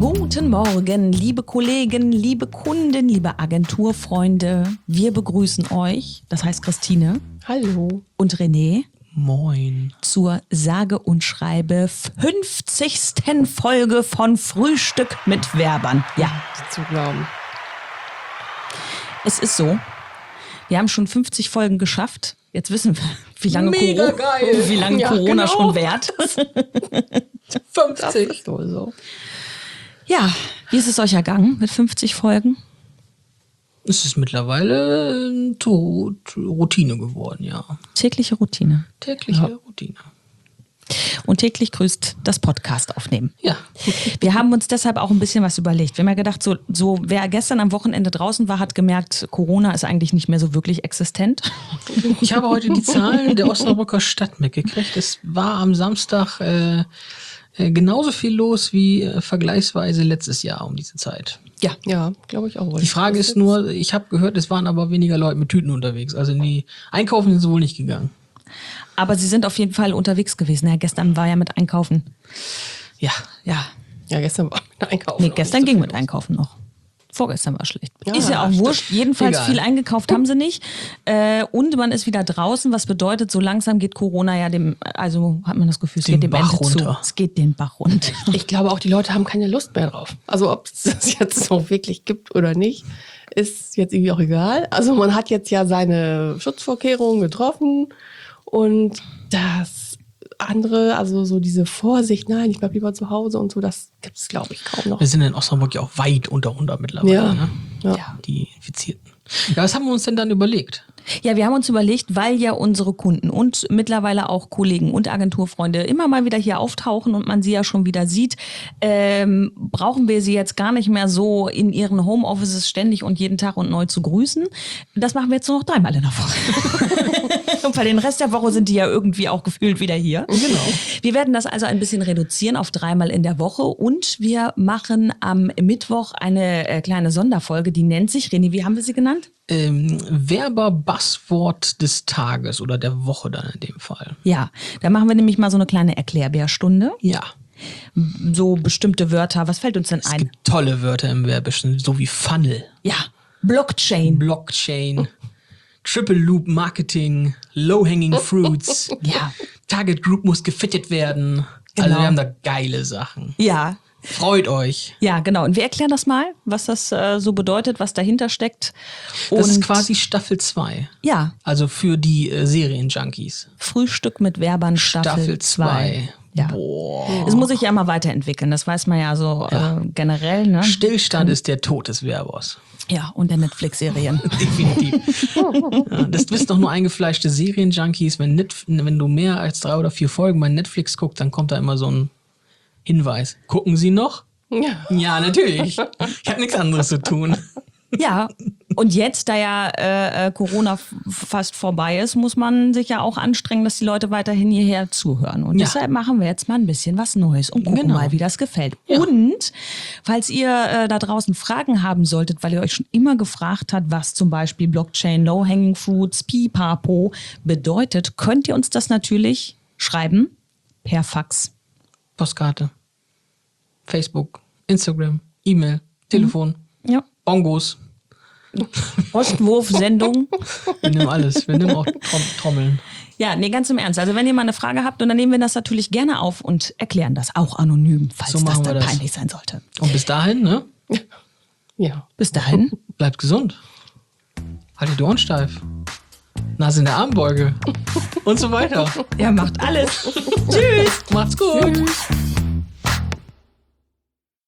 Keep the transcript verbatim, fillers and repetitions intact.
Guten Morgen, liebe Kollegen, liebe Kunden, liebe Agenturfreunde. Wir begrüßen euch, das heißt Christine. Hallo. Und René. Moin. Zur sage und schreibe fünfzigsten Folge von Frühstück mit Werbern. Ja. Zu glauben. Es ist so. Wir haben schon fünfzig Folgen geschafft. Jetzt wissen wir, wie lange, Mega Coro- geil. wie lange Ja, Corona genau. schon währt. fünfzig. Das ist wohl so. Ja, wie ist es euch ergangen mit fünfzig Folgen? Es ist mittlerweile äh, to- Routine geworden, ja. Tägliche Routine. Tägliche Ja. Routine. Und täglich grüßt das Podcast aufnehmen. Ja. Wir haben uns deshalb auch ein bisschen was überlegt. Wir haben ja gedacht, so, so wer gestern am Wochenende draußen war, hat gemerkt, Corona ist eigentlich nicht mehr so wirklich existent. Ich habe heute die Zahlen der Osnabrücker Stadt mitgekriegt. Es war am Samstag äh, äh, genauso viel los wie äh, vergleichsweise letztes Jahr um diese Zeit. Ja. Ja, glaube ich auch. Die Frage ist nur, ich habe gehört, es waren aber weniger Leute mit Tüten unterwegs. Also die Einkaufen sind sie wohl nicht gegangen. Aber sie sind auf jeden Fall unterwegs gewesen. Ja, gestern war ja mit Einkaufen. Ja. Ja. Ja, gestern war mit Einkaufen. Nee, auch gestern nicht so ging viel mit Einkaufen noch. Vorgestern war schlecht. Ja, ist ja auch stimmt. wurscht. Jedenfalls Egal. viel eingekauft haben sie nicht. Äh, und man ist wieder draußen, was bedeutet, so langsam geht Corona ja dem, also hat man das Gefühl, es Den geht dem Bach Ende runter. zu. Es geht den Bach runter. Ich glaube auch, die Leute haben keine Lust mehr drauf. Also ob es das jetzt so wirklich gibt oder nicht, ist jetzt irgendwie auch egal. Also man hat jetzt ja seine Schutzvorkehrungen getroffen und das andere, also so diese Vorsicht, nein, ich bleib lieber zu Hause und so, das gibt es, glaube ich, kaum noch. Wir sind in Osnabrück ja auch weit unter hundert mittlerweile, Ja. ne? Ja. Die Infizierten. Ja, was haben wir uns denn dann überlegt? Ja, wir haben uns überlegt, weil ja unsere Kunden und mittlerweile auch Kollegen und Agenturfreunde immer mal wieder hier auftauchen und man sie ja schon wieder sieht, ähm, brauchen wir sie jetzt gar nicht mehr so in ihren Homeoffices ständig und jeden Tag und neu zu grüßen. Das machen wir jetzt nur noch dreimal in der Woche. Und bei den Rest der Woche sind die ja irgendwie auch gefühlt wieder hier. Genau. Wir werden das also ein bisschen reduzieren auf dreimal in der Woche und wir machen am Mittwoch eine äh, kleine Sonderfolge, die nennt sich, René, wie haben wir sie genannt? Ähm, Werber-Buzzword des Tages oder der Woche dann in dem Fall. Ja, da machen wir nämlich mal so eine kleine Erklärbärstunde. Ja. So bestimmte Wörter. Was fällt uns denn Es ein? gibt tolle Wörter im Werbischen, so wie Funnel, Ja, Blockchain. Blockchain, Triple Loop Marketing, Low-Hanging Fruits, Ja, Target Group muss gefittet werden. Genau. Also wir haben da geile Sachen. ja, Freut euch. ja, genau. Und wir erklären das mal, was das äh, so bedeutet, was dahinter steckt. Und Das ist quasi Staffel zwei. ja, Also für die äh, Serienjunkies. Frühstück mit Werbern Staffel zwei. Ja. Boah. Es muss sich ja mal weiterentwickeln, das weiß man ja so Ja. Äh, generell. Ne? Stillstand ist der Tod des Werbers. Ja, und der Netflix-Serien. Definitiv. Ja, das wissen doch nur eingefleischte Serienjunkies. Wenn, Net- wenn du mehr als drei oder vier Folgen bei Netflix guckst, dann kommt da immer so ein Hinweis. Gucken Sie noch? Ja. Ja, natürlich. Ich habe nichts anderes zu tun. Ja, und jetzt, da ja äh, äh, Corona f- fast vorbei ist, muss man sich ja auch anstrengen, dass die Leute weiterhin hierher zuhören. Und Ja. deshalb machen wir jetzt mal ein bisschen was Neues und gucken Genau. mal, wie das gefällt. Ja. Und falls ihr äh, da draußen Fragen haben solltet, weil ihr euch schon immer gefragt habt, was zum Beispiel Blockchain, Low-Hanging Fruits, Pipapo bedeutet, könnt ihr uns das natürlich schreiben per Fax. Postkarte, Facebook, Instagram, E-Mail, Telefon, Ja. Bongos. Postwurfsendung. Wir nehmen alles. Wir nehmen auch Trom Trommeln. Ja, nee, ganz im Ernst. Also wenn ihr mal eine Frage habt, und dann nehmen wir das natürlich gerne auf und erklären das auch anonym, falls So das machen wir dann das. peinlich sein sollte. Und bis dahin, ne? Ja. Bis dahin. Bleibt gesund. Haltet die Ohren steif. Nase in der Armbeuge. Und so weiter. Ja, macht alles. Tschüss. Macht's gut. Tschüss.